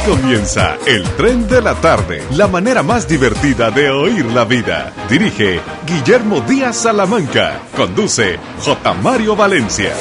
comienza el Tren de la Tarde, la manera más divertida de oír la vida. Dirige Guillermo Díaz Salamanca. Conduce J. Mario Valencia.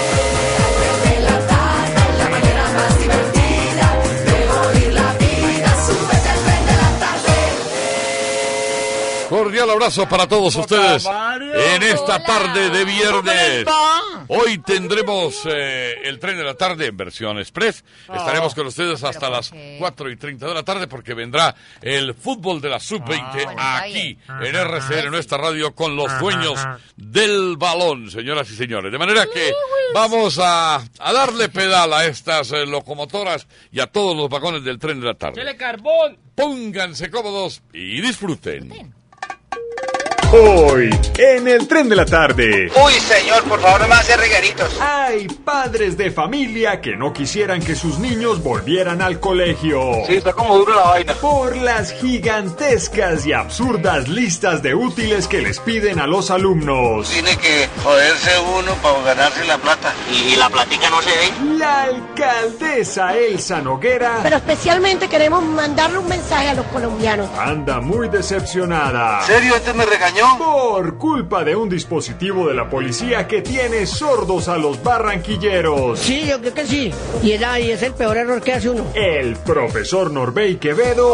Cordial abrazo para todos ustedes en esta tarde de viernes. Hoy tendremos el Tren de la Tarde en versión express. Estaremos con ustedes hasta las 4:30 de la tarde porque vendrá el fútbol de la Sub-20 aquí en RCN, nuestra radio, con los dueños del balón, señoras y señores. De manera que vamos a darle pedal a estas locomotoras y a todos los vagones del Tren de la Tarde. ¡Chele carbón! Pónganse cómodos y disfruten. Hoy, en el Tren de la Tarde. Uy, señor, por favor, no me hace regueritos. Hay padres de familia que no quisieran que sus niños volvieran al colegio. Sí, está como duro la vaina. Por las gigantescas y absurdas listas de útiles que les piden a los alumnos. Tiene que joderse uno para ganarse la plata. ¿Y la platica no se ve? La alcaldesa Elsa Noguera. Pero especialmente queremos mandarle un mensaje a los colombianos. Anda muy decepcionada. ¿En serio? ¿Este me regañó? Por culpa de un dispositivo de la policía que tiene sordos a los barranquilleros. Sí, yo creo que sí. Y es el peor error que hace uno. El profesor Norbey Quevedo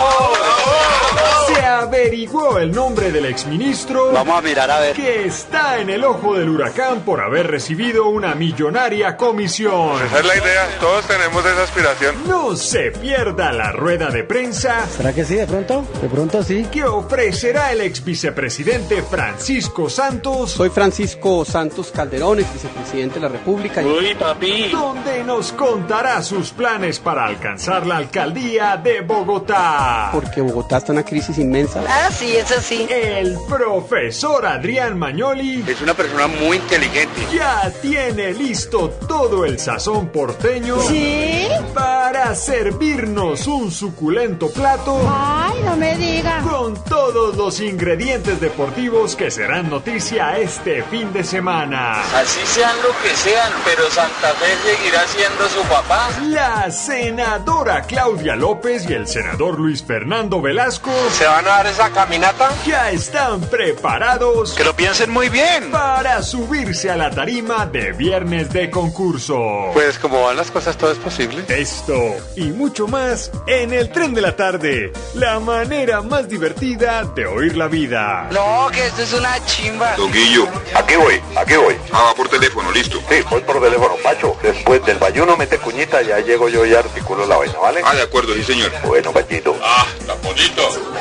se averiguó el nombre del exministro. Vamos a mirar a ver. Que está en el ojo del huracán por haber recibido una millonaria comisión. Esa es la idea, todos tenemos esa aspiración. No se pierda la rueda de prensa. ¿Será que sí, de pronto? De pronto sí. Que ofrecerá el ex vicepresidente Francisco Santos. Soy Francisco Santos Calderón, ex vicepresidente de la República. Uy, papi. Donde nos contará sus planes para alcanzar la alcaldía de Bogotá. Porque Bogotá está en una crisis inmensa. Ah, sí, eso sí. El profesor Adrián Magnoli Es una persona muy inteligente. ya tiene listo todo el sazón porteño. ¿Sí? Para servirnos un suculento plato. Ay, no me diga. Con todos los ingredientes deportivos que serán noticia este fin de semana. Así sean lo que sean, pero Santa Fe seguirá siendo su papá. La senadora Claudia López y el senador Luis Fernando Velasco ¿Se van a dar esa caminata? ya están preparados Que lo piensen muy bien. para subirse a la tarima de viernes de concurso. Pues como van las cosas, todo es posible. Esto y mucho más en el Tren de la Tarde, la manera más divertida de oír la vida. No, que esto es una chimba. Don Guillo, ¿a qué voy? Ah, va por teléfono, listo. Sí, voy por teléfono, Pacho. Después del bayuno mete cuñita, ya llego yo y articulo la vaina, ¿vale? Ah, de acuerdo, sí, señor. Bueno, Pachito. Ah, está bonito.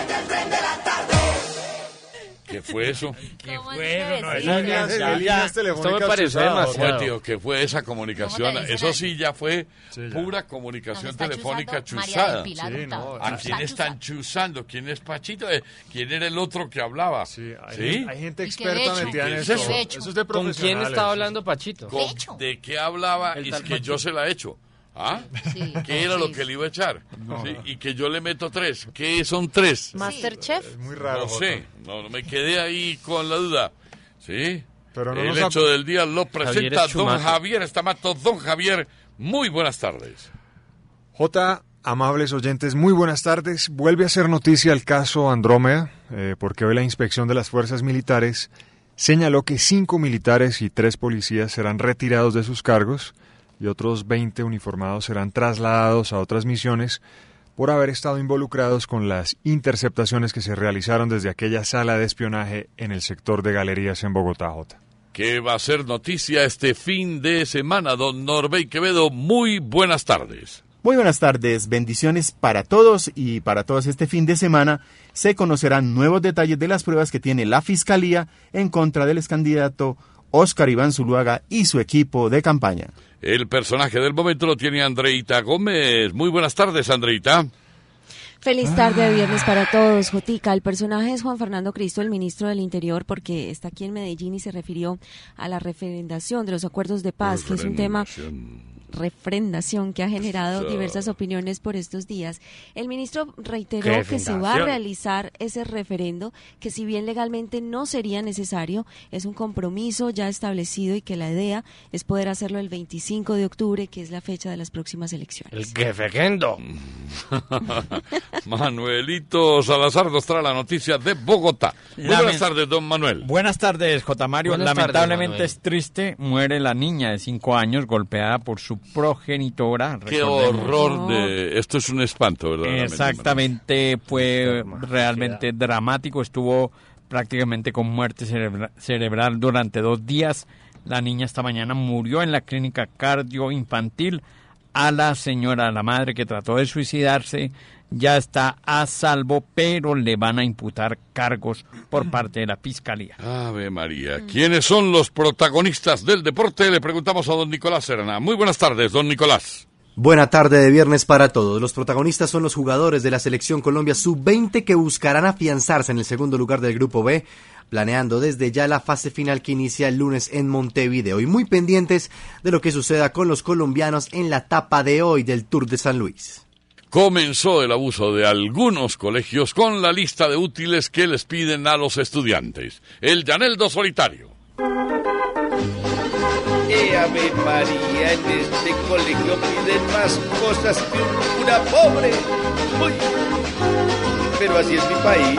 ¿Qué fue eso? ¿Qué fue eso? Líneas telefónicas Esto me pareció chuzadas. demasiado. Tío, ¿qué fue esa comunicación? Eso sí ya fue pura comunicación telefónica chuzada. ¿A quién están chuzando? ¿Quién es Pachito? ¿Quién era el otro que hablaba? Sí, ¿Sí? hay gente Y que de experta hecho, metida en ¿qué es eso. eso? Eso es de ¿Con quién profesionales. estaba hablando Pachito? ¿De qué hablaba? El Y tal que yo se la he hecho. ¿Ah? Sí. ¿Qué era lo que le iba a echar? Sí, y que yo le meto 3. ¿Qué son 3? Masterchef. Es muy raro. No sé, no me quedé ahí con la duda. ¿Sí? Pero no el nos hecho del día lo presenta Javier don Chumaco. Javier Estamato. Don Javier, muy buenas tardes. J, amables oyentes, muy buenas tardes. Vuelve a ser noticia el caso Andrómeda, porque hoy la inspección de las fuerzas militares señaló que 5 militares y 3 policías serán retirados de sus cargos y otros 20 uniformados serán trasladados a otras misiones por haber estado involucrados con las interceptaciones que se realizaron desde aquella sala de espionaje en el sector de Galerías en Bogotá, J. Que va a ser noticia este fin de semana, don Norbey Quevedo. Muy buenas tardes. Muy buenas tardes, bendiciones para todos y para todos este fin de semana se conocerán nuevos detalles de las pruebas que tiene la Fiscalía en contra del excandidato Óscar Iván Zuluaga y su equipo de campaña. El personaje del momento lo tiene Andreita Gómez. Muy buenas tardes, Andreita. Feliz tarde de viernes para todos, Jotica. El personaje es Juan Fernando Cristo, el ministro del Interior, porque está aquí en Medellín y se refirió a la referendación de los acuerdos de paz, que es un tema refrendación que ha generado diversas opiniones por estos días. El ministro reiteró que se va a realizar ese referendo, que si bien legalmente no sería necesario, es un compromiso ya establecido y que la idea es poder hacerlo el 25 de octubre, que es la fecha de las próximas elecciones. El referendo. Manuelito Salazar nos trae la noticia de Bogotá. Buenas tardes, don Manuel. Buenas tardes, J. Mario. Lamentablemente es triste, muere la niña de 5 años golpeada por su progenitora. Qué horror de... Esto es un espanto, ¿verdad? Exactamente, fue realmente dramático, estuvo prácticamente con muerte cerebral durante 2 días. La niña esta mañana murió en la clínica cardioinfantil. A la señora, la madre que trató de suicidarse, ya está a salvo, pero le van a imputar cargos por parte de la Fiscalía. Ave María. ¿Quiénes son los protagonistas del deporte? Le preguntamos a don Nicolás Serna. Muy buenas tardes, don Nicolás. Buena tarde de viernes para todos. Los protagonistas son los jugadores de la Selección Colombia Sub-20 que buscarán afianzarse en el segundo lugar del Grupo B, planeando desde ya la fase final que inicia el lunes en Montevideo y muy pendientes de lo que suceda con los colombianos en la etapa de hoy del Tour de San Luis. Comenzó el abuso de algunos colegios con la lista de útiles que les piden a los estudiantes. El Llaneldo Solitario. Ave María, en este colegio piden más cosas que un cura pobre. Uy, pero así es mi país.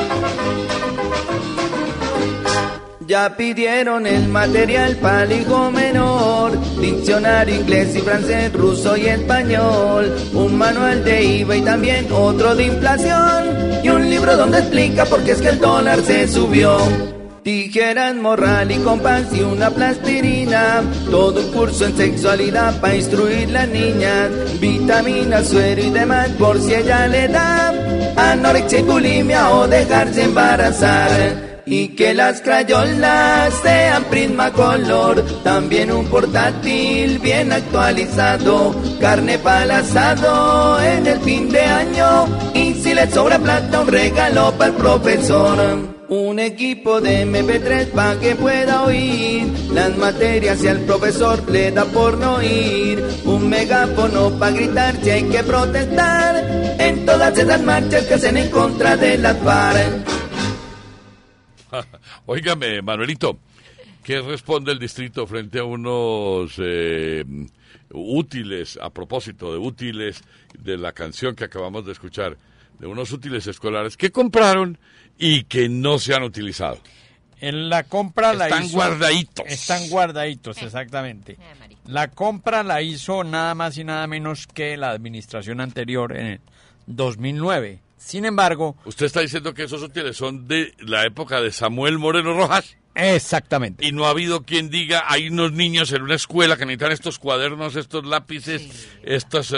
Ya pidieron el material para el hijo menor, diccionario inglés y francés, ruso y español, un manual de IVA y también otro de inflación, y un libro donde explica por qué es que el dólar se subió. Tijeras, morral y compás y una plastilina, todo un curso en sexualidad para instruir las niñas, vitaminas, suero y demás por si ella le da anorexia y bulimia o dejarse embarazar. Y que las crayolas sean Prismacolor, también un portátil bien actualizado, carne para el asado en el fin de año, y si le sobra plata un regalo para el profesor. Un equipo de MP3 para que pueda oír las materias si al profesor le da por no ir, un megáfono para gritar si hay que protestar en todas esas marchas que hacen en contra de las FARC. Óigame, Manuelito, ¿qué responde el distrito frente a unos útiles, a propósito de útiles de la canción que acabamos de escuchar, de unos útiles escolares que compraron y que no se han utilizado? En la compra están guardaditos. Están guardaditos, exactamente. La compra la hizo nada más y nada menos que la administración anterior en el 2009. Sin embargo... ¿Usted está diciendo que esos útiles son de la época de Samuel Moreno Rojas? Exactamente. Y no ha habido quien diga, hay unos niños en una escuela que necesitan estos cuadernos, estos lápices, estos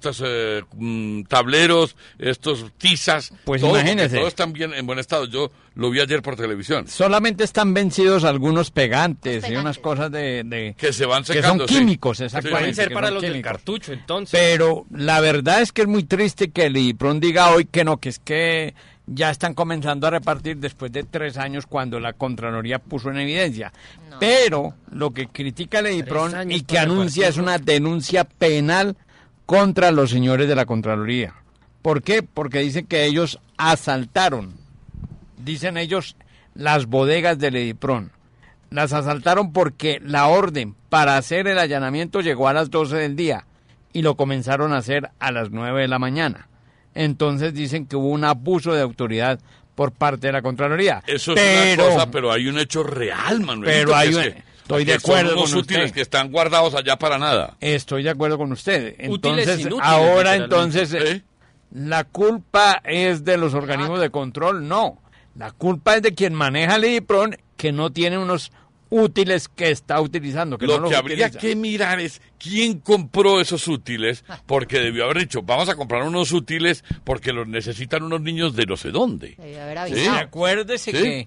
tableros, estos tizas. Pues todo, imagínese. Todos están bien en buen estado. Yo lo vi ayer por televisión. Solamente están vencidos algunos pegantes y unas cosas de que se van secando. Que son químicos, exactamente. Pueden ser para los del cartucho, entonces. Pero la verdad es que es muy triste que el IDIPRON diga hoy que no, que es que ya están comenzando a repartir después de 3 años cuando la Contraloría puso en evidencia. No. Pero lo que critica el IDIPRON y que anuncia es una denuncia penal contra los señores de la Contraloría. ¿Por qué? Porque dicen que ellos asaltaron, dicen ellos, las bodegas del IDIPRON. Las asaltaron porque la orden para hacer el allanamiento llegó a las 12 del día y lo comenzaron a hacer a las 9 de la mañana. Entonces dicen que hubo un abuso de autoridad por parte de la Contraloría. Eso es una cosa, pero hay un hecho real, Manuel. Pero hay estoy de acuerdo con usted. Son útiles que están guardados allá para nada. Estoy de acuerdo con usted. Entonces, ahora entonces, ¿la culpa es de los organismos de control? No. La culpa es de quien maneja el IDIPRON, que no tiene unos útiles que está utilizando. Que Lo no que habría que mirar es quién compró esos útiles, porque debió haber dicho, vamos a comprar unos útiles porque los necesitan unos niños de no sé dónde. ¿Sí? Acuérdese que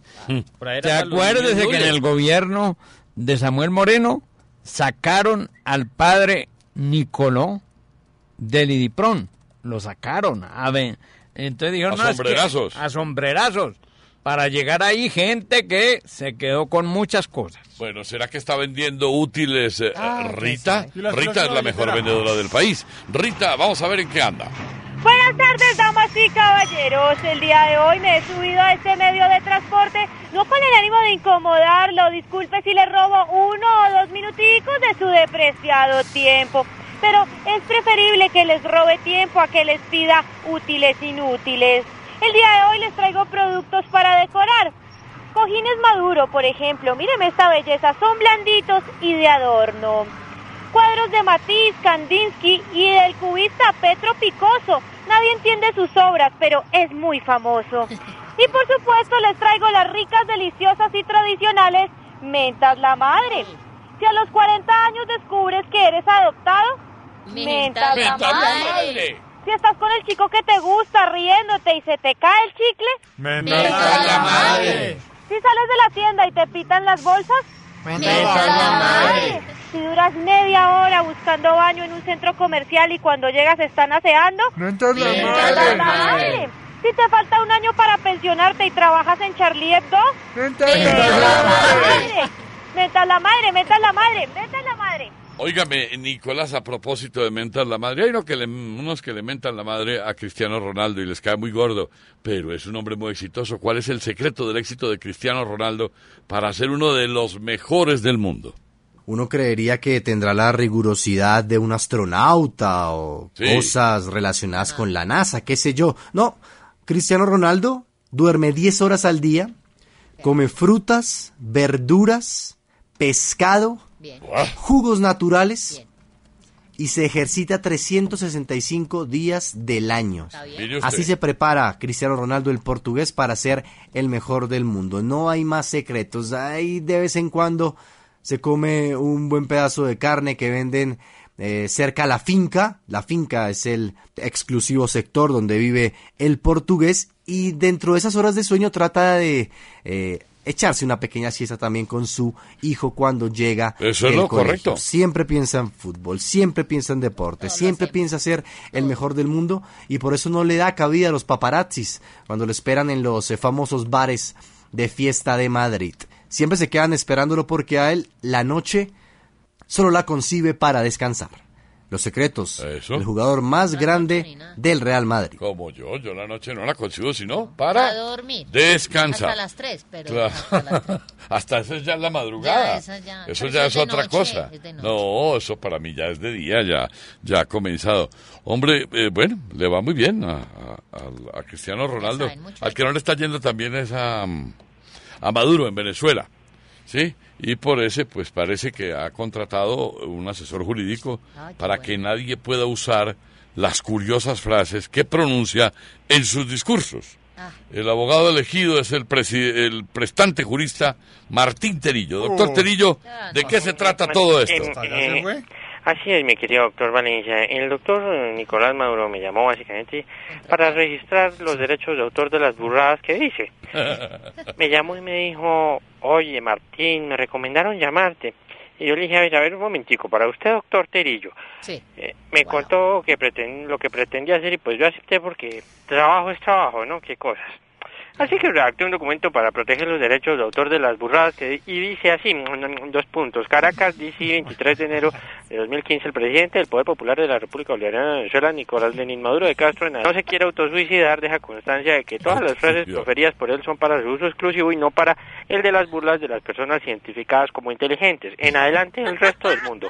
en el gobierno de Samuel Moreno sacaron al padre Nicoló del IDIPRON. Lo sacaron. Entonces dijeron, a sombrerazos. A sombrerazos. para llegar ahí gente que se quedó con muchas cosas. Bueno, ¿será que está vendiendo útiles Rita? Rita es la mejor vendedora del país. Rita, vamos a ver en qué anda. Buenas tardes, damas y caballeros. El día de hoy me he subido a este medio de transporte, no con el ánimo de incomodarlo. Disculpe si le robo 1 o 2 minuticos de su despreciado tiempo, pero es preferible que les robe tiempo a que les pida útiles inútiles. El día de hoy les traigo productos para decorar. Cojines Maduro, por ejemplo. Míreme esta belleza, son blanditos y de adorno. Cuadros de Matisse, Kandinsky y del cubista Petro Picasso. Nadie entiende sus obras, pero es muy famoso. Y por supuesto les traigo las ricas, deliciosas y tradicionales mentas la madre. Si a los 40 años descubres que eres adoptado, mentas la madre. Si estás con el chico que te gusta riéndote y se te cae el chicle, mentas la madre. Si sales de la tienda y te pitan las bolsas, mentas la madre. Si duras media hora buscando baño en un centro comercial y cuando llegas están aseando, mentas la madre. Si te falta un año para pensionarte y trabajas en Charlie Hebdo, mentas la madre. Mentas la madre, mentas la madre, mentas la madre. Óigame, Nicolás, a propósito de mentar la madre, hay unos que le mentan la madre a Cristiano Ronaldo y les cae muy gordo, pero es un hombre muy exitoso. ¿Cuál es el secreto del éxito de Cristiano Ronaldo para ser uno de los mejores del mundo? Uno creería que tendrá la rigurosidad de un astronauta o cosas relacionadas con la NASA, qué sé yo. No, Cristiano Ronaldo duerme 10 horas al día, come frutas, verduras, pescado, jugos naturales y se ejercita 365 días del año. Así se prepara Cristiano Ronaldo, el portugués, para ser el mejor del mundo. No hay más secretos. Ahí de vez en cuando se come un buen pedazo de carne que venden cerca a la finca. La finca es el exclusivo sector donde vive el portugués y dentro de esas horas de sueño trata de echarse una pequeña siesta también con su hijo cuando llega. Eso es lo correcto. Siempre piensa en fútbol, siempre piensa en deporte, siempre piensa ser el mejor del mundo y por eso no le da cabida a los paparazzis cuando lo esperan en los famosos bares de fiesta de Madrid. Siempre se quedan esperándolo porque a él la noche solo la concibe para descansar. Los secretos, el jugador más grande del Real Madrid. Como yo la noche no la concibo sino para dormir. Descansar. Hasta las 3, pero claro. Hasta eso es ya la madrugada. Eso ya es otra cosa. No, eso para mí ya es de día, ya ha comenzado. Hombre, bueno, le va muy bien a Cristiano Ronaldo. Al que no le está yendo también es a Maduro en Venezuela. ¿Sí? Y por ese, pues parece que ha contratado un asesor jurídico para que nadie pueda usar las curiosas frases que pronuncia en sus discursos. El abogado elegido es el prestante jurista Martín Terillo. Doctor Terillo, ¿de qué se trata todo esto? Así es, mi querido doctor Valencia. El doctor Nicolás Maduro me llamó básicamente para registrar los derechos de autor de las burradas que dice. Me llamó y me dijo, oye Martín, me recomendaron llamarte. Y yo le dije, a ver un momentico, para usted, doctor Terillo. Sí. Me contó que lo que pretendía hacer y pues yo acepté porque trabajo es trabajo, ¿no? Qué cosas. Así que redacté un documento para proteger los derechos de autor de las burradas y dice así, 2 puntos. Caracas, DC, 23 de enero de 2015, el presidente del Poder Popular de la República Bolivariana de Venezuela, Nicolás Lenín Maduro de Castro, no se quiere autosuicidar, deja constancia de que todas las frases proferidas por él son para su uso exclusivo y no para el de las burlas de las personas identificadas como inteligentes. En adelante, el resto del mundo.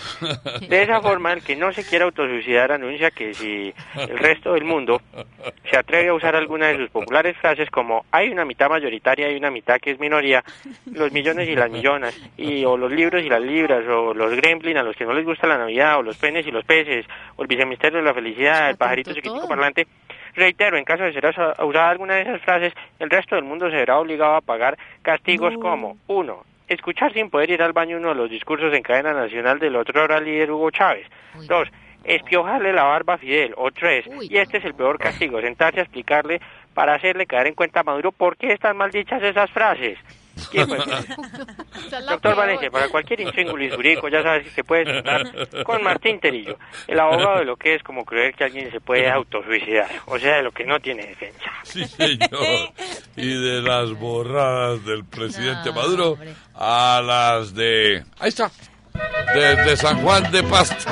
De esa forma, el que no se quiera autosuicidar anuncia que si el resto del mundo se atreve a usar alguna de sus populares frases como hay una mitad mayoritaria y una mitad que es minoría, los millones y las millonas, o los libros y las libras, o los gremlins a los que no les gusta la Navidad, o los penes y los peces, o el viceministerio de la felicidad, el pajarito chiquitico parlante, reitero, en caso de ser usada alguna de esas frases, el resto del mundo se verá obligado a pagar castigos como 1. Escuchar sin poder ir al baño uno de los discursos en cadena nacional del otrora líder Hugo Chávez. 2. Espiojarle la barba a Fidel. O 3. Y este es el peor castigo, sentarse a explicarle para hacerle caer en cuenta a Maduro por qué están mal dichas esas frases. ¿Quién puede creer? Doctor Valencia, para cualquier intríngulis jurídico, ya sabes que se puede sentar con Martín Terillo, el abogado de lo que es como creer que alguien se puede autosuicidar, o sea, de lo que no tiene defensa. Sí, señor. Y de las borradas del presidente Maduro a las de... Ahí está. Desde San Juan de Pasto.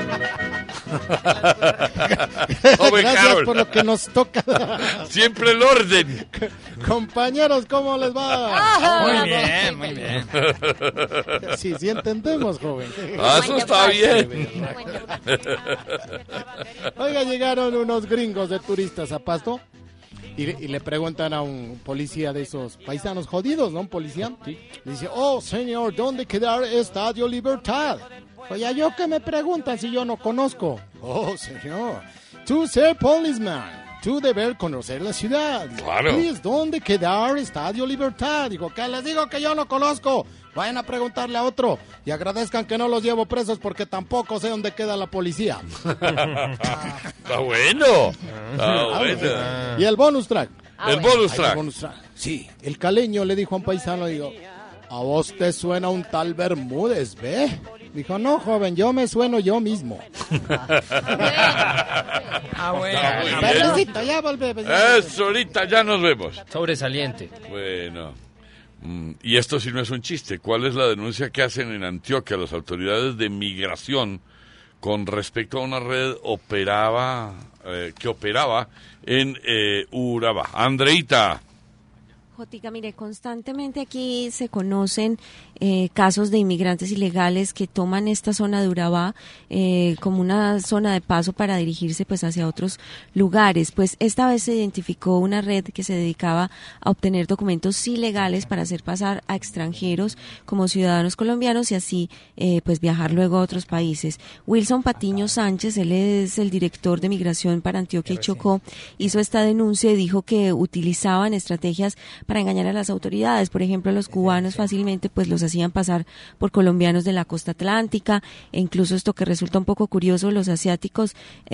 Gracias por lo que nos toca. Siempre el orden. Compañeros, ¿cómo les va? Muy bien, muy bien. Sí, sí entendemos, joven. Eso está bien. Oiga, llegaron unos gringos de turistas a Pasto y le preguntan a un policía de esos paisanos jodidos, ¿no? Un policía. Sí. Dice, oh, señor, ¿dónde queda el Estadio Libertad? Oye, ¿yo qué me preguntan si yo no conozco? Oh, señor, tú ser policeman, tú deber conocer la ciudad. Claro. Please, ¿dónde queda el Estadio Libertad? Digo, ¿qué les digo que yo no conozco? Vayan a preguntarle a otro y agradezcan que no los llevo presos porque tampoco sé dónde queda la policía. Está bueno. Está bueno. Y el bonus track. El bonus track. El bonus track. Sí, el caleño le dijo a un paisano, digo, ¿a vos te suena un tal Bermúdez, ve? Dijo, no, joven, yo me sueno yo mismo. Bueno. Perrecito, ya volvemos. Eso, ahorita ya nos vemos. Sobresaliente. Bueno. Y esto sí no es un chiste. ¿Cuál es la denuncia que hacen en Antioquia las autoridades de migración con respecto a una red que operaba en Urabá? Andreita. Jotica, mire, constantemente aquí se conocen casos de inmigrantes ilegales que toman esta zona de Urabá como una zona de paso para dirigirse pues hacia otros lugares. Pues esta vez se identificó una red que se dedicaba a obtener documentos ilegales para hacer pasar a extranjeros como ciudadanos colombianos y así pues viajar luego a otros países. Wilson Patiño Sánchez, él es el director de migración para Antioquia y Chocó, hizo esta denuncia y dijo que utilizaban estrategias para engañar a las autoridades. Por ejemplo, los cubanos fácilmente pues los hacían pasar por colombianos de la costa atlántica, e incluso esto que resulta un poco curioso, los asiáticos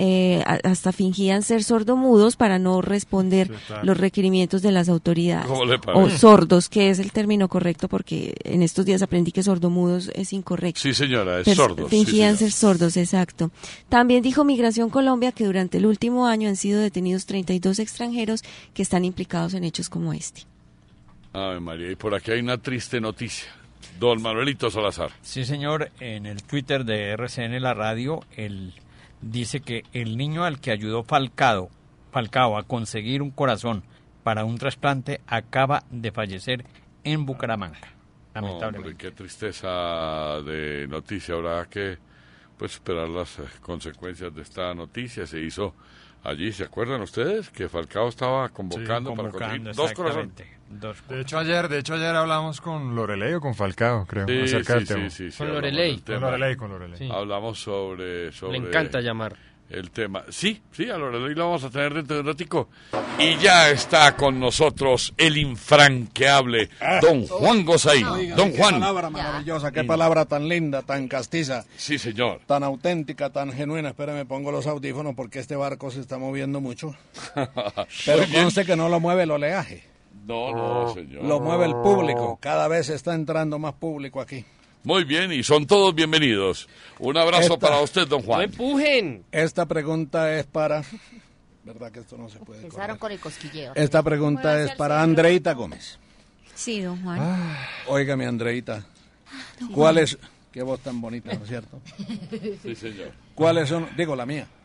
hasta fingían ser sordomudos para no responder los requerimientos de las autoridades. O sordos, que es el término correcto, porque en estos días aprendí que sordomudos es incorrecto. Sí, señora, es sordos. Fingían ser sordos, exacto. También dijo Migración Colombia que durante el último año han sido detenidos 32 extranjeros que están implicados en hechos como este. Ay, María, y por aquí hay una triste noticia. Don Manuelito Salazar. Sí, señor, en el Twitter de RCN La Radio, él dice que el niño al que ayudó Falcao a conseguir un corazón para un trasplante acaba de fallecer en Bucaramanga, lamentablemente. Hombre, qué tristeza de noticia. Habrá que pues esperar las consecuencias de esta noticia. Se hizo allí, ¿se acuerdan ustedes? Que Falcao estaba convocando para conseguir 2 corazones. De hecho ayer hablamos con Loreley o con Falcao, creo, acerca del tema. Sí, con Loreley. Con Loreley. Sí. Hablamos sobre... Le encanta llamar. El tema. Sí, a Loreley lo vamos a tener dentro de un ratico. Y ya está con nosotros el infranqueable don Juan Gosaín. Oiga, don Juan. Qué palabra maravillosa, qué palabra tan linda, tan castiza. Sí, señor. Tan auténtica, tan genuina. Espérame, pongo los audífonos porque este barco se está moviendo mucho. Pero conste que no lo mueve el oleaje. No, señor. Lo mueve el público. Cada vez está entrando más público aquí. Muy bien, y son todos bienvenidos. Un abrazo para usted, don Juan. ¡No empujen! Esta pregunta es para... ¿Verdad que esto no se puede? Empezaron con el cosquilleo. Esta pregunta es para Andreita Gómez. Sí, don Juan. Óigame, Andreita. ¿Cuál es...? Qué voz tan bonita, ¿no es cierto? Sí, señor. ¿Cuáles son...? Digo, la mía.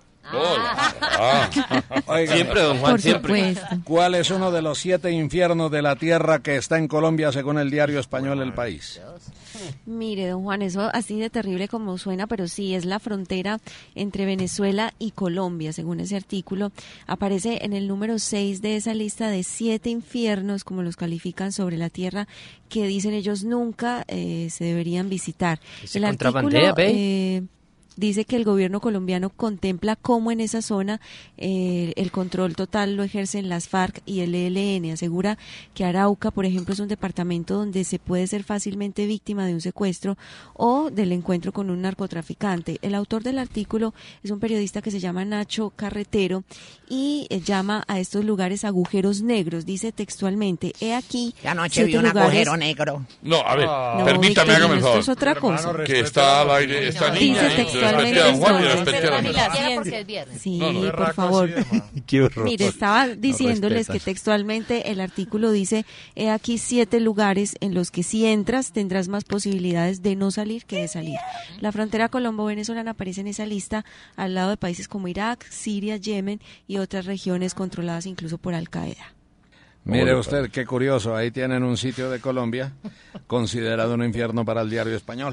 Oiga, siempre, don Juan, siempre. ¿Cuál es uno de los 7 infiernos de la tierra que está en Colombia según el diario español El País? Mire, don Juan, eso así de terrible como suena, pero sí, es la frontera entre Venezuela y Colombia, según ese artículo. Aparece en el número 6 de esa lista de 7 infiernos, como los califican sobre la tierra, que dicen ellos nunca se deberían visitar. El artículo... dice que el gobierno colombiano contempla cómo en esa zona el control total lo ejercen las FARC y el ELN. Asegura que Arauca, por ejemplo, es un departamento donde se puede ser fácilmente víctima de un secuestro o del encuentro con un narcotraficante. El autor del artículo es un periodista que se llama Nacho Carretero y llama a estos lugares agujeros negros. Dice textualmente, he aquí... Anoche vi un agujero negro. No, a ver, permítame, hágame el favor. Esto es otra cosa. Que está al aire esta niña. Dice textualmente porque es viernes. Sí, por favor. Mire, estaba diciéndoles que textualmente el artículo dice, he aquí 7 lugares en los que si entras tendrás más posibilidades de no salir que de salir. La frontera colombo-venezolana aparece en esa lista al lado de países como Irak, Siria, Yemen y otras regiones controladas incluso por Al-Qaeda. Mire usted, qué curioso, ahí tienen un sitio de Colombia considerado un infierno para el Diario Español.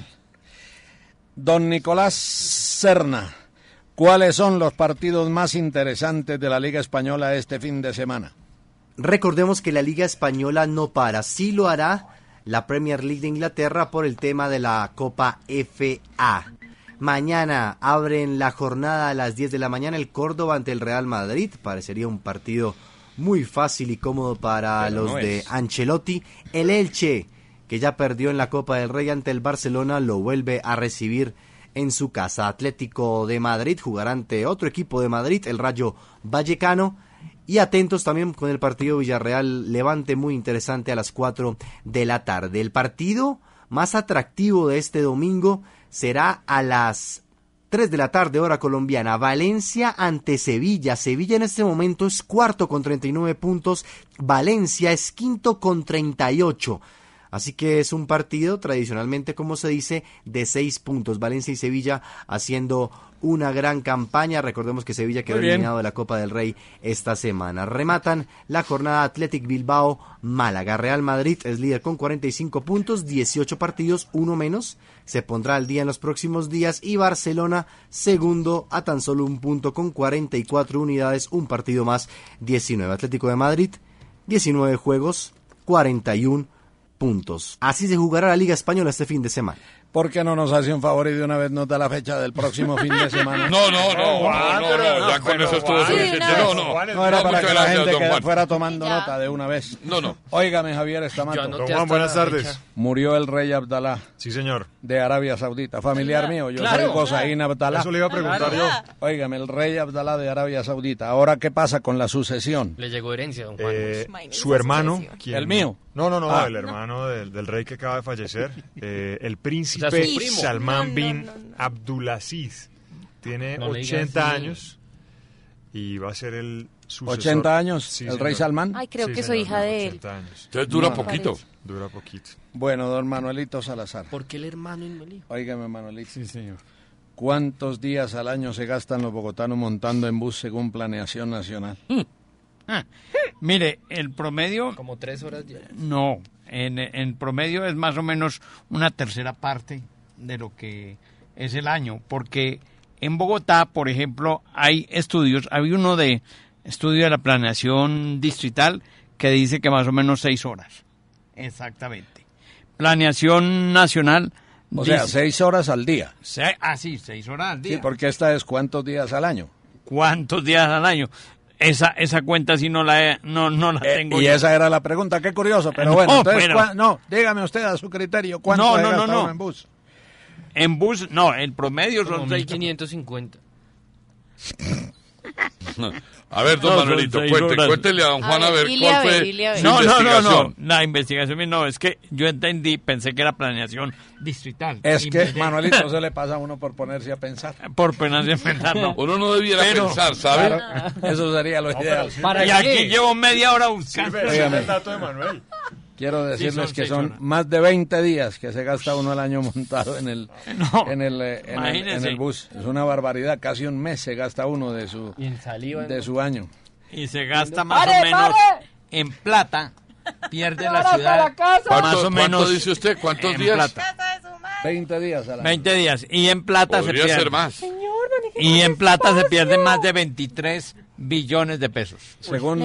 Don Nicolás Serna, ¿cuáles son los partidos más interesantes de la Liga Española este fin de semana? Recordemos que la Liga Española no para, sí lo hará la Premier League de Inglaterra por el tema de la Copa FA. Mañana abren la jornada a las 10 de la mañana el Córdoba ante el Real Madrid, parecería un partido muy fácil y cómodo para los de Ancelotti. El Elche, que ya perdió en la Copa del Rey ante el Barcelona, lo vuelve a recibir en su casa. Atlético de Madrid jugará ante otro equipo de Madrid, el Rayo Vallecano. Y atentos también con el partido Villarreal-Levante, muy interesante a las 4 de la tarde. El partido más atractivo de este domingo será a las 3 de la tarde, hora colombiana. Valencia ante Sevilla. Sevilla en este momento es cuarto con 39 puntos. Valencia es quinto con 38. Así que es un partido tradicionalmente, como se dice, de 6 puntos. Valencia y Sevilla haciendo una gran campaña. Recordemos que Sevilla quedó eliminado de la Copa del Rey esta semana. Rematan la jornada Athletic Bilbao, Málaga. Real Madrid es líder con 45 puntos, 18 partidos, uno menos. Se pondrá al día en los próximos días. Y Barcelona, segundo, a tan solo un punto con 44 unidades, un partido más, 19. Atlético de Madrid, 19 juegos, 41 puntos. Así se jugará la Liga Española este fin de semana. ¿Por qué no nos hace un favor y de una vez nos da la fecha del próximo fin de semana? No, ya con eso estuvo suficiente. No era para que la gente fuera tomando nota de una vez. No. Óigame, Javier Estamato. Don Juan, buenas tardes. Murió el rey Abdalá. Sí, señor. De Arabia Saudita. Familiar mío, yo soy Gosaín Abdalá. Eso le iba a preguntar yo. Óigame, el rey Abdalá de Arabia Saudita. Ahora, ¿qué pasa con la sucesión? Le llegó herencia, don Juan. Su hermano. ¿El mío? No, el hermano del rey que acaba de fallecer. El príncipe Salman bin Abdulaziz. Tiene 80 años y va a ser el sucesor. 80 años, sí, el rey Salman. Ay, creo que soy hija de él. Entonces dura poquito. Dura poquito. Bueno, don Manuelito Salazar. ¿Por qué el hermano y no el hijo? Óigame, Manuelito. Sí, señor. ¿Cuántos días al año se gastan los bogotanos montando en bus según planeación nacional? Mire, el promedio... Como 3 horas diarias. No, en promedio es más o menos una tercera parte de lo que es el año, porque en Bogotá, por ejemplo, hay estudios, hay uno de estudio de la planeación distrital que dice que más o menos 6 horas, exactamente. Planeación nacional... O sea, 6 horas al día. 6 horas al día. Sí, porque esta es ¿cuántos días al año? ¿Cuántos días al año? Esa cuenta sí no la tengo. Y esa era la pregunta, qué curioso, pero bueno, entonces, dígame usted a su criterio, ¿cuánto uno en bus? En bus, no, el promedio son 6.550. A ver, don Manuelito, cuéntele a don Juan a ver cuál fue su investigación. No, la investigación no, es que yo pensé que era planeación distrital. Es que, Manuelito, se le pasa a uno por ponerse a pensar. Por ponerse a pensar, no. Uno no debiera pensar, ¿sabe? Claro, eso sería lo ideal. Y aquí llevo media hora buscando. El dato de Manuel. Quiero decirles que son más de 20 días que se gasta uno al año montado en el bus. Es una barbaridad, casi un mes se gasta uno de su año. Y se gasta más o menos en plata, pierde la ciudad. ¿Cuánto dice usted? ¿Cuántos días? Plata. 20 días al año. 20 días. Y en plata se pierde. Ser más. Y en plata se pierde más de 23 billones de pesos. Según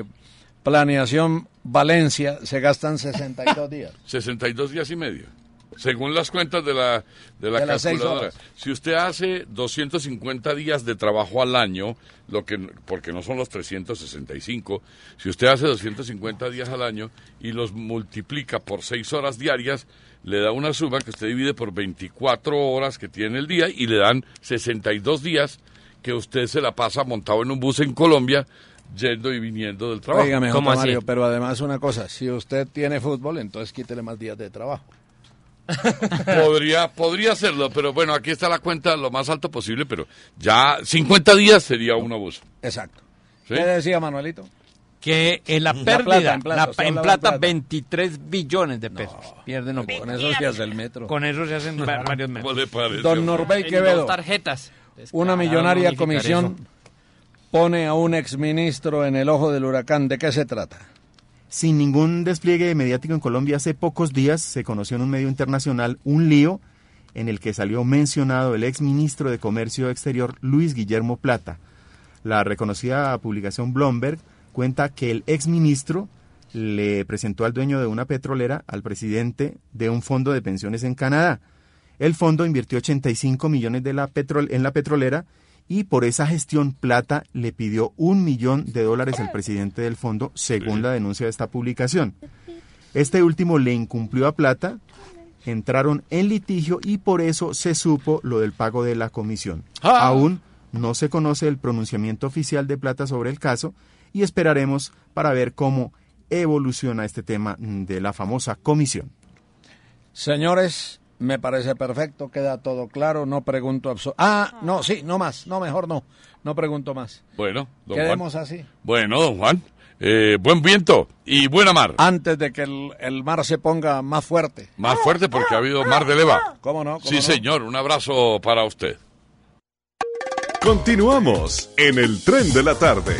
Planeación Valencia, se gastan 62 días. 62 días y medio. según las cuentas de la las 6 calculadora. horas. Si usted hace 250 días de trabajo al año, porque no son los 365, si usted hace 250 días al año y los multiplica por 6 horas diarias, le da una suma que usted divide por 24 horas que tiene el día y le dan 62 días que usted se la pasa montado en un bus en Colombia, yendo y viniendo del trabajo. Óigame, J. Mario, pero además una cosa, si usted tiene fútbol, entonces quítele más días de trabajo. Podría hacerlo, pero bueno, aquí está la cuenta lo más alto posible, pero ya 50 días sería un abuso. Exacto. ¿Sí? ¿Qué decía Manuelito? Que en la pérdida, en plata, 23 billones de pesos. Pierden los con eso se hace el metro. Con eso se hacen varios metros. Don Norbey Quevedo, tarjetas. Una millonaria comisión pone a un exministro en el ojo del huracán. ¿De qué se trata? Sin ningún despliegue mediático en Colombia, hace pocos días se conoció en un medio internacional un lío en el que salió mencionado el exministro de Comercio Exterior Luis Guillermo Plata. La reconocida publicación Bloomberg cuenta que el exministro le presentó al dueño de una petrolera al presidente de un fondo de pensiones en Canadá. El fondo invirtió 85 millones en la petrolera y por esa gestión Plata le pidió $1 millón al presidente del fondo, según la denuncia de esta publicación. Este último le incumplió a Plata, entraron en litigio y por eso se supo lo del pago de la comisión. Aún no se conoce el pronunciamiento oficial de Plata sobre el caso y esperaremos para ver cómo evoluciona este tema de la famosa comisión. Señores, me parece perfecto, queda todo claro, no pregunto mejor no pregunto más. Bueno, don quedemos Juan. Así. Bueno, don Juan, buen viento y buena mar. Antes de que el mar se ponga más fuerte. Más fuerte porque ha habido mar de leva. ¿Cómo no? Sí, señor, un abrazo para usted. Continuamos en el Tren de la Tarde.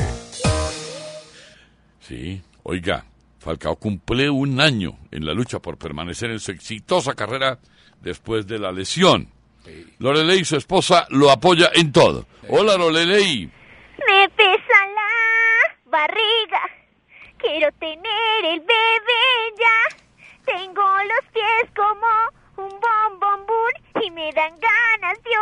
Sí, oiga, Falcao cumple 1 año en la lucha por permanecer en su exitosa carrera después de la lesión. Sí. Lorelei, su esposa, lo apoya en todo. Sí. Hola, Lorelei. Me pesa la barriga, quiero tener el bebé ya. Tengo los pies como un bombombón y me dan ganas de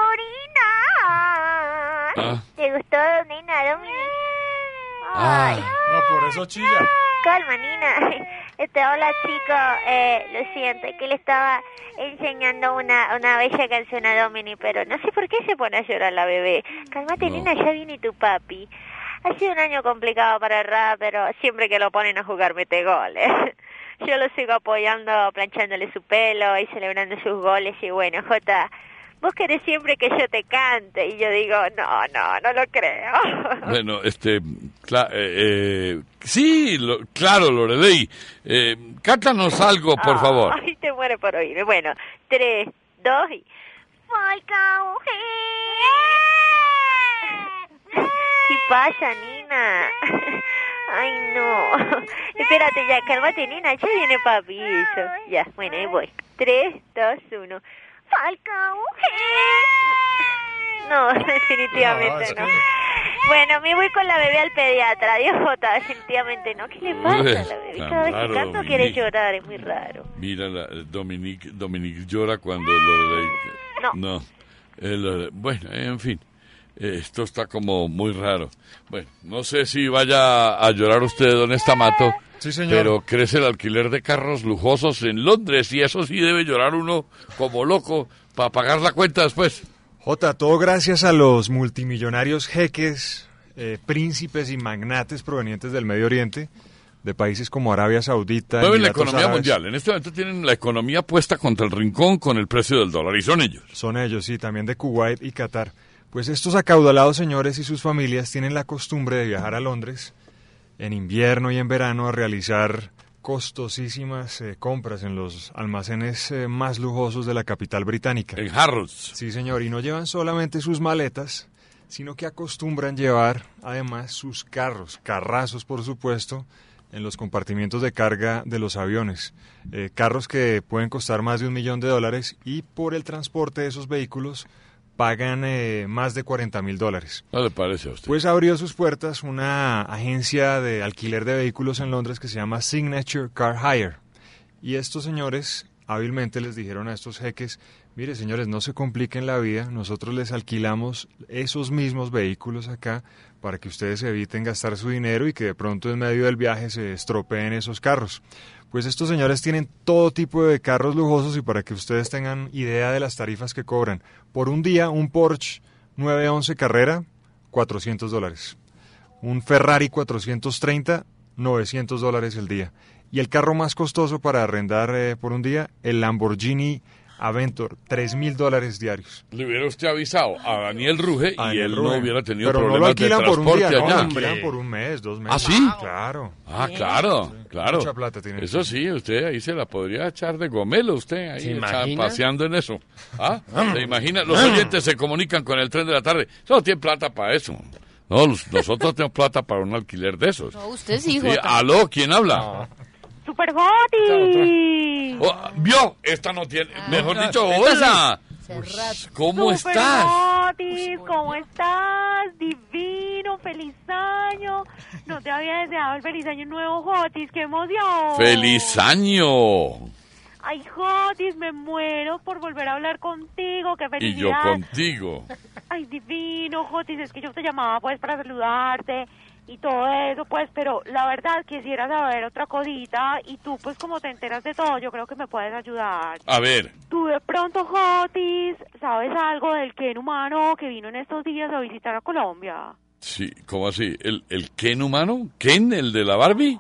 orinar. ¿Te gustó, nena, Dominic? Ay. No, por eso chilla. Calma, Nina. Hola, chico. Lo siento, que le estaba enseñando una bella canción a Dominic, pero no sé por qué se pone a llorar la bebé. Cálmate, Nina, ya viene tu papi. Ha sido un año complicado para el rap, pero siempre que lo ponen a jugar mete goles. Yo lo sigo apoyando, planchándole su pelo y celebrando sus goles. Y bueno, Jota, vos querés siempre que yo te cante. Y yo digo, no lo creo. Bueno, sí, claro, Lorelei. Cántanos algo, por favor. Ay, te muero por oír. Bueno, 3, 2 y... Falcao. ¿Qué pasa, Nina? Ay, no. Espérate ya, cálmate, Nina. Ya viene papi. Eso. Ya, bueno, ahí voy. 3, 2, 1. Falcao. No, definitivamente no. Bueno, me voy con la bebé al pediatra. Adiós, Jota, definitivamente no. ¿Qué le pasa a la bebé? Cada vez que canto quiere llorar, es muy raro. Mira, Dominique llora cuando Lorelei... No. Bueno, en fin. Esto está como muy raro. Bueno, no sé si vaya a llorar usted, don Estamato. Sí, señor. Pero crece el alquiler de carros lujosos en Londres y eso sí debe llorar uno como loco para pagar la cuenta después. Jota, todo gracias a los multimillonarios jeques, príncipes y magnates provenientes del Medio Oriente, de países como Arabia Saudita. Mueven la economía mundial. En este momento tienen la economía puesta contra el rincón con el precio del dólar y son ellos. Son ellos, sí, también de Kuwait y Qatar. Pues estos acaudalados señores y sus familias tienen la costumbre de viajar a Londres en invierno y en verano a realizar costosísimas compras en los almacenes más lujosos de la capital británica. En Harrods. Sí, señor, y no llevan solamente sus maletas, sino que acostumbran llevar además sus carrazos por supuesto, en los compartimientos de carga de los aviones. Carros que pueden costar más de $1 millón y por el transporte de esos vehículos pagan más de $40,000. ¿No le parece a usted? Pues abrió sus puertas una agencia de alquiler de vehículos en Londres que se llama Signature Car Hire. Y estos señores hábilmente les dijeron a estos jeques, mire señores, no se compliquen la vida, nosotros les alquilamos esos mismos vehículos acá para que ustedes eviten gastar su dinero y que de pronto en medio del viaje se estropeen esos carros. Pues estos señores tienen todo tipo de carros lujosos y para que ustedes tengan idea de las tarifas que cobran, por un día un Porsche 911 Carrera, $400. Un Ferrari 430, $900 el día. Y el carro más costoso para arrendar por un día, el Lamborghini Aventor, $3,000 diarios. Le hubiera usted avisado a Daniel Ruge y él no hubiera tenido pero problemas de transporte por un día, allá. No, lo alquilan por un mes, 2 meses. ¿Ah, sí? Claro. Ah, claro, claro. Mucha plata tiene. Eso sí, usted ahí se la podría echar de gomelo, usted ahí paseando en eso. ¿Ah? ¿Se imagina? Los oyentes se comunican con el tren de la tarde. Solo tienen plata para eso. No, nosotros tenemos plata para un alquiler de esos. No, usted sí, Jota. ¿Aló? ¿Quién habla? No. ¡Super Jotis! Oh, ¿vio? Esta no tiene... Mejor dicho, hola. ¿Cómo estás? Jotis, ¿cómo estás? Divino, feliz año. No te había deseado el feliz año nuevo, Jotis. ¡Qué emoción! ¡Feliz año! Ay, Jotis, me muero por volver a hablar contigo. ¡Qué felicidad! Y yo contigo. Ay, divino, Jotis, es que yo te llamaba pues para saludarte y todo eso, pues, pero la verdad quisiera saber otra cosita y tú, pues, como te enteras de todo, yo creo que me puedes ayudar. A ver. Tú de pronto, Jotis, ¿sabes algo del Ken humano que vino en estos días a visitar a Colombia? Sí, ¿cómo así? ¿El Ken humano? ¿Ken, el de la Barbie?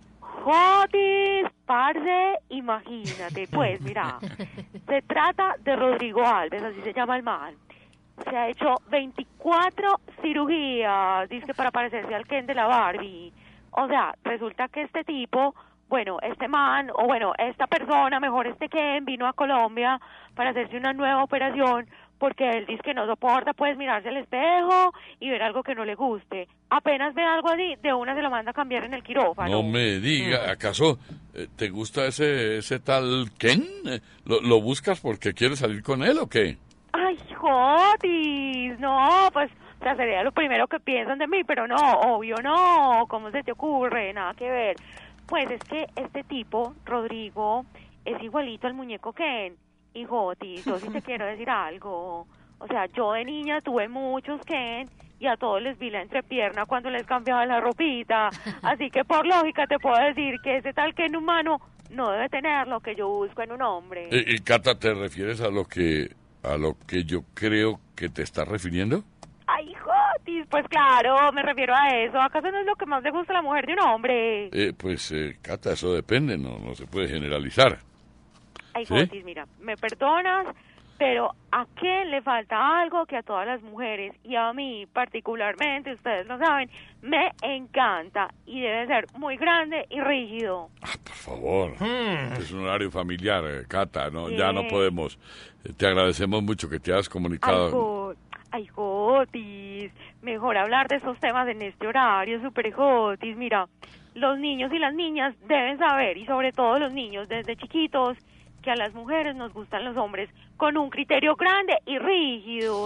Jotis, parce, imagínate, pues, mira, se trata de Rodrigo Alves, así se llama el man. Se ha hecho 24 cirugías, dice, para parecerse al Ken de la Barbie. O sea, resulta que este tipo, bueno, este man, o bueno, esta persona, mejor este Ken, vino a Colombia para hacerse una nueva operación, porque él dice que no soporta, pues, mirarse al espejo y ver algo que no le guste. Apenas ve algo así, de una se lo manda a cambiar en el quirófano. No me diga, ¿acaso te gusta ese tal Ken? ¿Lo buscas porque quieres salir con él o qué? Ay, Jotis, no, pues, o sea, sería lo primero que piensan de mí, pero no, obvio no, ¿cómo se te ocurre? Nada que ver. Pues es que este tipo, Rodrigo, es igualito al muñeco Ken. Y Jotis, yo sí te quiero decir algo. O sea, yo de niña tuve muchos Ken y a todos les vi la entrepierna cuando les cambiaba la ropita. Así que por lógica te puedo decir que ese tal Ken humano no debe tener lo que yo busco en un hombre. ¿Y Cata, te refieres a lo que yo creo que te estás refiriendo? Ay, Jotis, pues claro, me refiero a eso. ¿Acaso no es lo que más le gusta a la mujer de un hombre? Cata, eso depende, no se puede generalizar. Ay, ¿Sí? Jotis, mira, me perdonas, pero ¿a qué le falta algo que a todas las mujeres, y a mí particularmente, ustedes lo saben, me encanta y debe ser muy grande y rígido? Por favor, es un horario familiar, Cata, ¿no? Ya no podemos. Te agradecemos mucho que te hayas comunicado. Ay, Jotis, mejor hablar de esos temas en este horario, Super Jotis. Mira, los niños y las niñas deben saber, y sobre todo los niños desde chiquitos, que a las mujeres nos gustan los hombres con un criterio grande y rígido.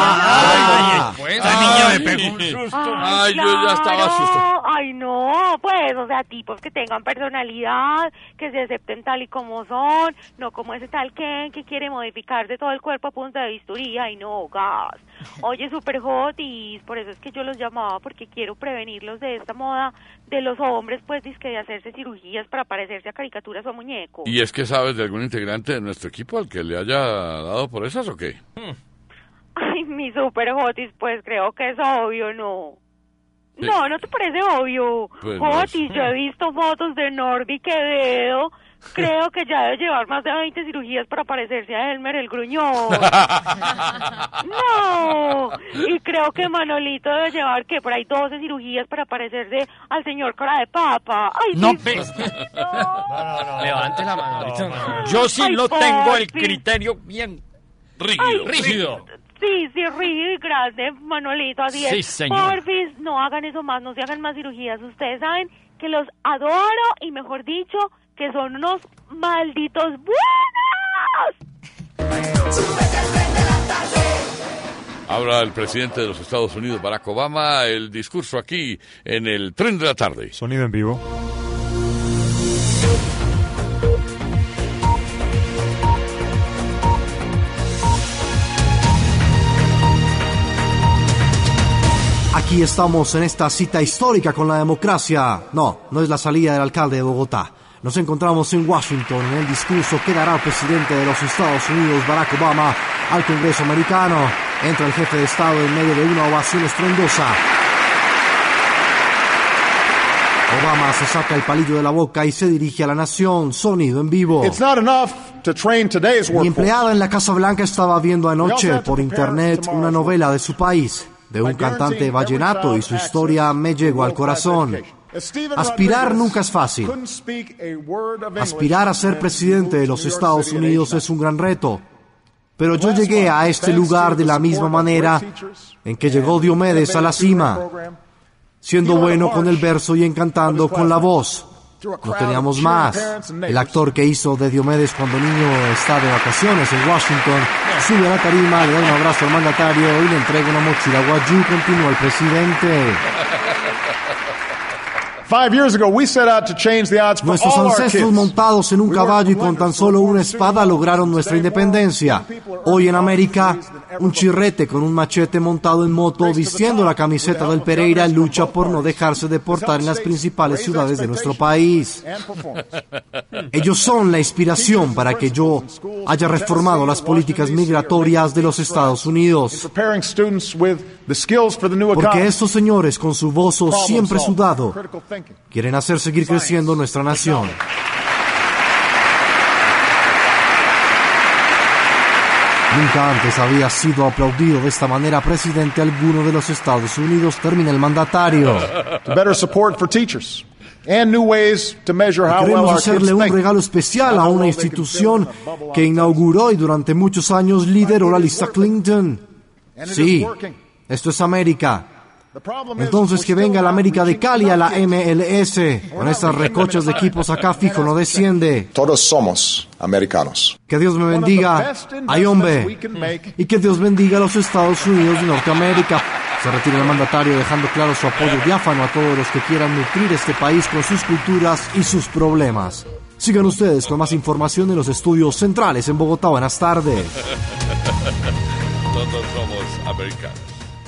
La niña me pegó un susto. Ay, claro. Yo ya estaba asustado. Ay, no, pues, o sea, tipos que tengan personalidad, que se acepten tal y como son, no como ese tal Ken que quiere modificar de todo el cuerpo a punta de bisturí. Ay, no, gas. Oye, Super Jotis, por eso es que yo los llamaba, porque quiero prevenirlos de esta moda de los hombres, pues, dizque de hacerse cirugías para parecerse a caricaturas o muñecos. ¿Y es que sabes de algún integrante de nuestro equipo al que le haya dado por esas o qué? Ay, mi Super Jotis, pues creo que es obvio, ¿no? Sí. No te parece obvio. Pues Jotis, no. yo he visto fotos de Norby Quevedo. Creo que ya debe llevar más de 20 cirugías para parecerse a Elmer el Gruñón. No. Y creo que Manolito debe llevar, que por ahí 12 cirugías para parecerse al señor Cara de Papa. Ay, No, sí, No. Levante la mano. Yo sí Ay, lo tengo el porfis. criterio bien rígido. rígido. Sí, rígido y grande, Manolito, así es. Sí, señor. Porfis, no hagan eso más, no se hagan más cirugías. Ustedes saben que los adoro y, mejor dicho, que son unos malditos buenos. Habla el presidente de los Estados Unidos, Barack Obama, el discurso aquí en el Tren de la Tarde. Sonido en vivo. Aquí estamos en esta cita histórica con la democracia. No es la salida del alcalde de Bogotá. Nos encontramos en Washington en el discurso que dará el presidente de los Estados Unidos, Barack Obama, al Congreso americano. Entra el jefe de Estado en medio de una ovación estruendosa. Obama se saca el palillo de la boca y se dirige a la nación, sonido en vivo. Mi empleada en la Casa Blanca estaba viendo anoche por internet una novela de su país, de un cantante vallenato, y su historia me llegó al corazón. Aspirar nunca es fácil. Aspirar a ser presidente de los Estados Unidos es un gran reto. Pero yo llegué a este lugar de la misma manera en que llegó Diomedes a la cima, siendo bueno con el verso y encantando con la voz. No teníamos más. El actor que hizo de Diomedes cuando niño está de vacaciones en Washington sube a la tarima, le da un abrazo al mandatario y le entrega una mochila guayú, continúa el presidente. 5 years ago, we set out to change the odds for Nuestros all our ancestros kids. montados en un caballo y con tan solo una espada lograron nuestra independencia. Hoy en América, un chirrete con un machete montado en moto, vistiendo la camiseta del Pereira, lucha por no dejarse deportar en las principales ciudades de nuestro país. Ellos son la inspiración para que yo haya reformado las políticas migratorias de los Estados Unidos. Porque estos señores, con su bozo siempre sudado, quieren hacer seguir creciendo nuestra nación. Nunca antes había sido aplaudido de esta manera presidente alguno de los Estados Unidos. Termina el mandatario. Queremos hacerle un regalo especial a una institución que inauguró y durante muchos años lideró la lista Clinton. Sí, esto es América. Entonces que venga la América de Cali a la MLS. Con estas recochas de equipos acá fijo no desciende. Todos somos americanos. Que Dios me bendiga, ay hombre, y que Dios bendiga a los Estados Unidos de Norteamérica. Se retira el mandatario dejando claro su apoyo diáfano a todos los que quieran nutrir este país con sus culturas y sus problemas. Sigan ustedes con más información en los estudios centrales en Bogotá. Buenas tardes. Todos somos americanos.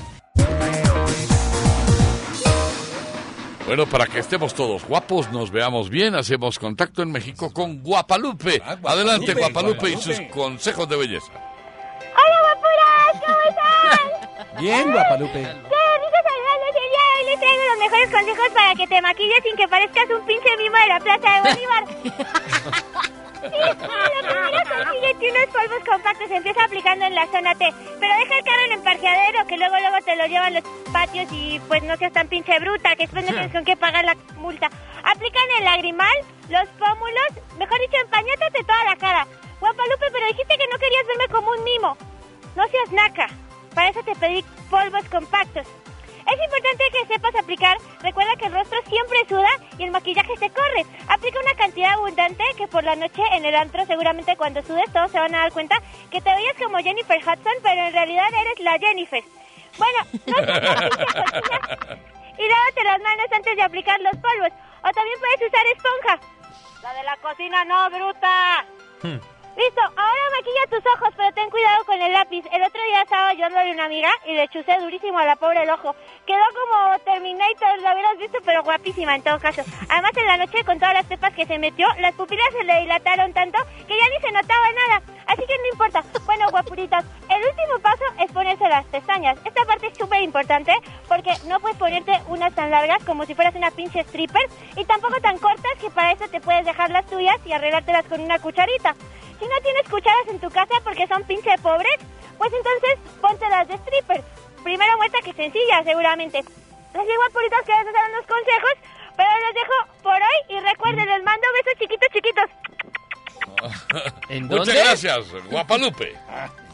Bueno, para que estemos todos guapos, nos veamos bien, hacemos contacto en México con Guapalupe. Adelante, Guapalupe y sus consejos de belleza. ¡Hola, guapuras! ¿Cómo están? Bien, Guapalupe. ¡Qué rico saludarlos! El día de hoy les traigo los mejores consejos para que te maquilles sin que parezcas un pinche mimo de la Plaza de Bolívar. Sí, lo primero, consíguete unos polvos compactos, empieza aplicando en la zona T, pero deja el carro en el parqueadero, que luego te lo llevan los patios y pues no seas tan pinche bruta, que después no tienes con qué pagar la multa. Aplica en el lagrimal, los pómulos, mejor dicho, empañátate toda la cara. Guapalupe, pero dijiste que no querías verme como un mimo. No seas naca, para eso te pedí polvos compactos. Es importante que sepas aplicar. Recuerda que el rostro siempre suda y el maquillaje se corre. Aplica una cantidad abundante que por la noche en el antro, seguramente cuando sudes todos se van a dar cuenta que te veías como Jennifer Hudson, pero en realidad eres la Jennifer. Bueno, no es y lávate las manos antes de aplicar los polvos. O también puedes usar esponja. La de la cocina no, bruta. Listo, ahora maquilla tus ojos, pero ten cuidado con el lápiz. El otro día estaba yo de una amiga y le chusé durísimo a la pobre el ojo. Quedó como Terminator, la hubieras visto, pero guapísima en todo caso. Además, en la noche, con todas las pepas que se metió, las pupilas se le dilataron tanto que ya ni se notaba nada. Así que no importa. Bueno, guapuritas, el último paso es ponerse las pestañas. Esta parte es súper importante porque no puedes ponerte unas tan largas como si fueras una pinche stripper y tampoco tan cortas que para eso te puedes dejar las tuyas y arreglártelas con una cucharita. Si no tienes cucharas en tu casa porque son pinche pobres, pues entonces ponte las de stripper. Primero muestra que sencilla, seguramente. Les digo, guapuritas, que esos eran los consejos, pero los dejo por hoy y recuerden, les mando besos chiquitos. ¿En dónde? Muchas gracias, Guapalupe.